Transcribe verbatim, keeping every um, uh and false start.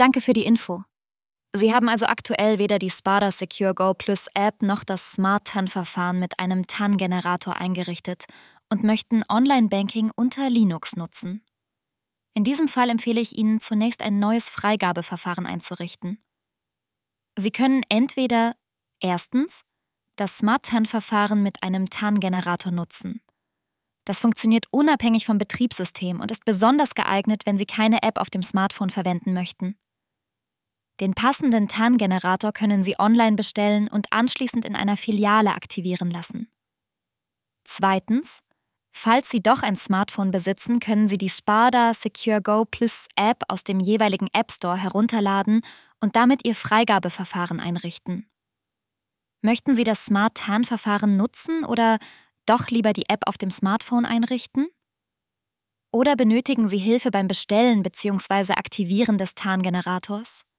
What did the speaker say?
Danke für die Info. Sie haben also aktuell weder die Spada Secure Go Plus App noch das Smart T A N-Verfahren mit einem T A N-Generator eingerichtet und möchten Online-Banking unter Linux nutzen. In diesem Fall empfehle ich Ihnen, zunächst ein neues Freigabeverfahren einzurichten. Sie können entweder erstens das Smart T A N-Verfahren mit einem T A N-Generator nutzen. Das funktioniert unabhängig vom Betriebssystem und ist besonders geeignet, wenn Sie keine App auf dem Smartphone verwenden möchten. Den passenden T A N-Generator können Sie online bestellen und anschließend in einer Filiale aktivieren lassen. Zweitens, falls Sie doch ein Smartphone besitzen, können Sie die Spada Secure Go Plus App aus dem jeweiligen App Store herunterladen und damit Ihr Freigabeverfahren einrichten. Möchten Sie das Smart T A N-Verfahren nutzen oder doch lieber die App auf dem Smartphone einrichten? Oder benötigen Sie Hilfe beim Bestellen bzw. Aktivieren des T A N-Generators?